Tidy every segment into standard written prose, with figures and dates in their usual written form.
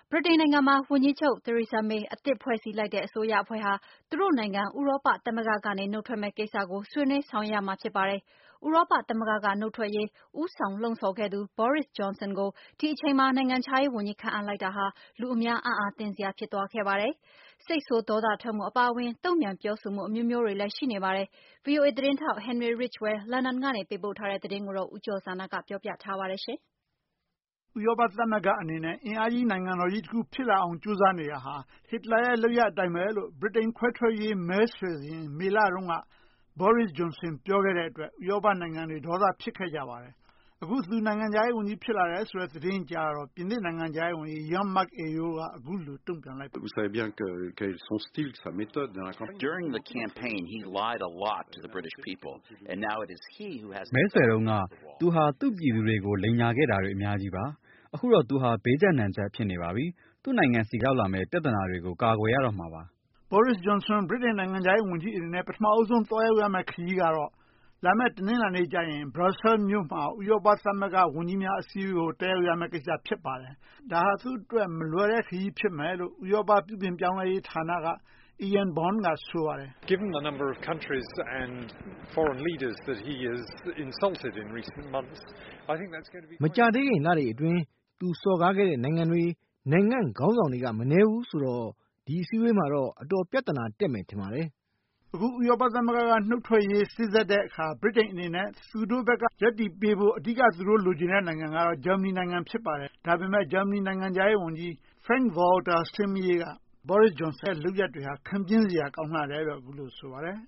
ဗြိတိန်နိုင်ငံမှာဝန်ကြီးချုပ် Theresa May အသစ်ဖွဲ့စည်းလိုက်တဲ့အစိုးရအဖွဲ့ဟာသူတို့နိုင်ငံဥရောပသမဂ္ဂကနေနုတ်ထွက်မယ့်ကိစ္စကိုဆွေးနွေးဆောင်ရွက်ရမှာဖြစ်ပါတယ်။ဥရောပသမဂ္ဂကနုတ်ထွက်ရေးဦးဆောင်လှုံ့ဆော်ခဲ့သူ Boris Johnson ကိုဒီအချိန်မှာနိုင်ငံခြားရေးဝန်ကြီးခန့်အပ်လိုက်တာဟာလူအများအံ့အားသင့်စရာဖြစ်သွားခဲ့ပါတယ်။စိတ်ဆိုးဒေါသထွက်မှုအပါအဝင်တုံ့ပြန်ပြောဆိုမှုအမျိုးမျိုးတွေလည်းရှိနေပါတယ်။ VOA သတင်းထောက် Henry Ridgwell လန်ဒန်ကနေပေးပို့ထားတဲ့သတင်းကိုဦးကျော်ဇာနာကပြောပြထားပါတယ်။ဥရောပသမဂ္ဂအနေနဲ့အင်အားကြီးနိုင်ငံတော်ကြီးတစ်ခုဖြစ်လာအောင်ကြိုးစားနေတာဟာဟစ်တလာရဲ့လုပ်ရပ်အတိုင်းပဲလို့ဗြိတိန်ခွဲထွက်ရေးမဲဆွယ်စဉ်မေလတုန်းက Boris Johnson ပြောခဲ့တဲ့အတွက်ဥရောပနိုင်ငံတွေဒေါသဖြစ်ခဲ့ကြပါတယ်။ အခုသူနိုင်ငံခြားရေးဝန်ကြီးဖြစ်လာတယ်ဆိုတဲ့သတင်းကြားတော့ပြင်သစ်နိုင်ငံခြားရေးဝန်ကြီး Jean-Marc Ayrault ကအခုလိုတုံ့ပြန်လိုက်ပါတယ်။ During the campaign he lied a lot to the British people and now it is he who has မဲဆွယ်တုန်းကသူဟာသူ့ပြည်သူတွေကိုလိမ်ညာခဲ့တာတွေအများကြီးပါ။အခုတော့သူဟာဘေးကျနံကျဖြစ်နေပါပြီ။သူ့နိုင်ငံစီရောက်လာမယ့်ပြဿနာတွေကိုကာကွယ်ရတော့မှာပါ။ Boris Johnson ဗြိတိန်နိုင်ငံခြားရေးဝန်ကြီးအနေနဲ့ပထမအဆုံးသွားရောက်ရမယ့်ခရီးကတော့လာမယ့်တနင်္လာနေ့ကျရင် Brussels မြို့မှာဥရောပသမဂ္ဂဝန်ကြီးများအစည်းအဝေးကိုတက်ရောက်ရမယ့်ကိစ္စဖြစ်ပါတယ်။ဒါဟာသူ့အတွက်မလွယ်တဲ့ခရီးဖြစ်မယ်လို့ဥရောပပြုပြင်ပြောင်းလဲရေးဌာနကIan Bourne ကဆိုပါတယ်။ Given the number of countries and foreign leaders that he has insulted in recent months, I think that's going to be မကြသေးခင်လတွေအတွင်းသူစော်ကားခဲ့တဲ့နိုင်ငံတွေနိုင်ငံခေါင်းဆောင်တွေကမနှဲဘူးဆိုတော့ဒီအစည်းအဝေးမှာတော့အတော်ပြဿနာတက်မယ်ထင်ပါတယ်။အခုဥရောပသမဂ္ဂကနှုတ်ထွက်ရေးစိစက်တဲ့အခါဗြိတိန်အနေနဲ့သူတို့ဘက်ကရပ်တည်ပေးဖို့အဓိကသူတို့လိုချင်တဲ့နိုင်ငံကတော့ဂျာမနီနိုင်ငံဖြစ်ပါတယ်။ဒါပေမဲ့ဂျာမနီနိုင်ငံခြားရေးဝန်ကြီး Frank-Walter Steinmeier ကBoris Johnson ရဲ့လုပ်ရပ်တွေဟာခံပြင်းစရာကောင်းလှတယ်လို့အခုလိုဆိုပါတယ်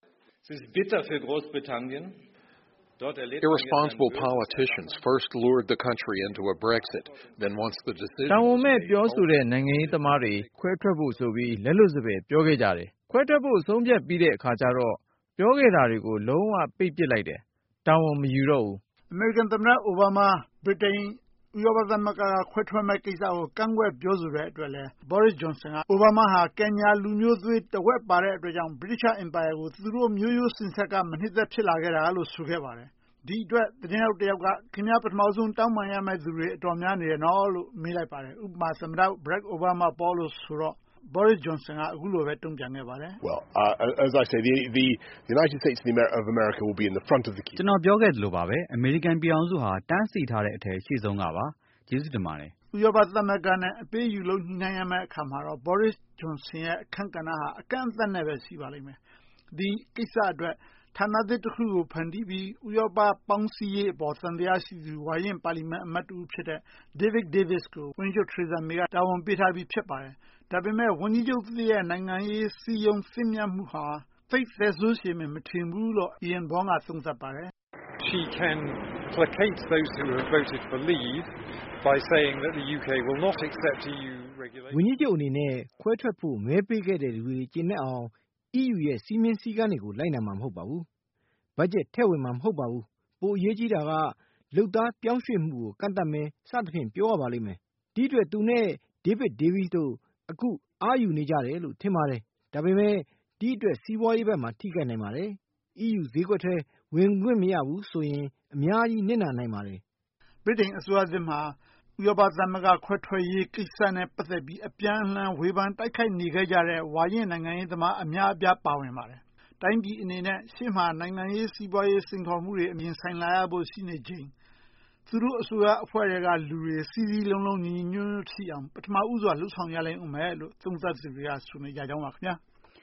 ။ Irresponsible politicians first lured the country into a Brexit, then once the decision တာဝန်မဲ့ပြောဆိုတဲ့နိုင်ငံရေးသမားတွေခွဲထွက်ဖို့ဆိုပြီးလက်လွတ်စပယ်ပြောခဲ့ကြတယ်။ခွဲထွက်ဖို့ဆုံးဖြတ်ပြီးတဲ့အခါကျတော့ပြောခဲ့တာတွေကိုလုံးဝပိတ်ပစ်လိုက်တယ်။တာဝန်မယူတော့ဘူး။ အမေရိကန်သမ္မတအိုဘားမားဗြိတိန်ဥရောပသမဂ္ဂကခွဲထွက်မဲ့ကိစ္စကိုကန့်ကွက်ပြောဆိုတဲ့အတွက်လည်း Boris Johnson ကအိုဘားမားဟာကင်ညာလူမျိုးသွေးတဝက်ပါတဲ့အတွက်ကြောင့် British Empire ကိုသူတို့မျိုးရိုးစဉ်ဆက်ကမနှစ်သက်ဖြစ်လာခဲ့တာလို့ဆိုခဲ့ပါတယ်။ဒီအတွက်သတင်းထောက်တယောက်ကခင်ဗျားပထမဆုံးတောင်းပန်ရမယ့်သူတွေအတော်များနေတယ်နော်လို့မေးလိုက်ပါတယ်။ဥပမာသမ္မတ Barack Obama ပေါ်လို့ဆိုတော့Boris Johnson ကအခုလိုပဲတုံ့ပြန်ခဲ့ပါတယ်။ Well, as I say, the United States of America will be in the front of the queue. ကျွန်တော်ပြောခဲ့သလိုပါပဲအမေရိကန်ပြည်အောင်စုဟာတန်းစီထားတဲ့အထက်ရှေ့ဆုံးကပါ။ကျေးဇူးတင်ပါတယ်။ဥရောပသမဂ္ဂနဲ့အပေးယူလို့ညှိနှိုင်းရမယ့်အခါမှာတော့ Boris Johnson ရဲ့အခန်းကဏ္ဍဟာအကန့်အသတ်နဲ့ပဲရှိပါလိမ့်မယ်။ဒီကိစ္စအတွက်ဌာနသစ်တစ်ခုကိုဖန်တီးပြီးဥရောပပေါင်းစည်းရေးအပေါ်သံသယရှိသူဝါရင့်ပါလီမန်အမတ်တဦးဖြစ်တဲ့ David Davis ကိုဝန်ကြီးချုပ် Theresa May ကတာဝန်ပေးထားပြီးဖြစ်ပါတယ်။ဒါပေမဲ့ဝန်ကြီးချုပ်သစ်ရဲ့နိုင်ငံရေးစည်းရုံးသင့်မြတ်မှုဟာသိပ်သက်ဆိုးရှည်မယ်မထင်ဘူးလို့ Ian Bourne ကသုံးသပ်ပါတယ်။ She can placate those who have voted for leave by saying that the UK will not accept EU regulations. ဝန်ကြီးချုပ်အနေနဲ့ခွဲထွက်ဖို့မဲပေးခဲ့တဲ့လူတွေကျင့်တဲ့အောင် EU ရဲ့စီမင်းစည်းကမ်းတွေကိုလိုက်နာမှာမဟုတ်ပါဘူး။ဘတ်ဂျက်ထည့်ဝင်မှာမဟုတ်ပါဘူး။ပိုအရေးကြီးတာကလုပ်သားပြောင်းရွှေ့မှုကိုကန့်သတ်မယ်စသဖြင့်ပြောရပါလိမ့်မယ်။ဒီအတွက်သူနဲ့ David Davis တို့အခုအားယူနေကြတယ်လို့ထင်ပါတယ်။ဒါပေမဲ့ဒီအတွက်စီးပွားရေးဘက်မှာထိခိုက်နိုင်ပါတယ်။ EU ဈေးကွက်ထဲဝင်ခွင့်မရဘူးဆိုရင်အများကြီးနစ်နာနိုင်ပါတယ်။ဗြိတိန်အစိုးရသစ်မှာဥရောပသမဂ္ဂခွဲထွက်ရေးကိစ္စနဲ့ပတ်သက်ပြီးအပြန်အလှန်ဝေဖန်တိုက်ခိုက်နေခဲ့ကြတဲ့ဝါရင့်နိုင်ငံရေးသမားအများအပြားပါဝင်ပါတယ်။တိုင်းပြည်အနေနဲ့ရှေ့မှာနိုင်ငံရေးစီးပွားရေးစိန်ခေါ်မှုတွေအမြင်ဆိုင်လာရဖို့ရှိနေချိန်သူတို့အစိုးရအဖွဲ့တွေကလူတွေစည်းစည်းလုံးလုံးညီညီညွတ်ညွတ်ရှိအောင်ပထမဦးစွာလှုပ်ဆောင်ရလိမ့်ဦးမယ်လို့သုံးသပ်သူတွေကဆိုနေကြကြောင်းပါခင်ဗျာ။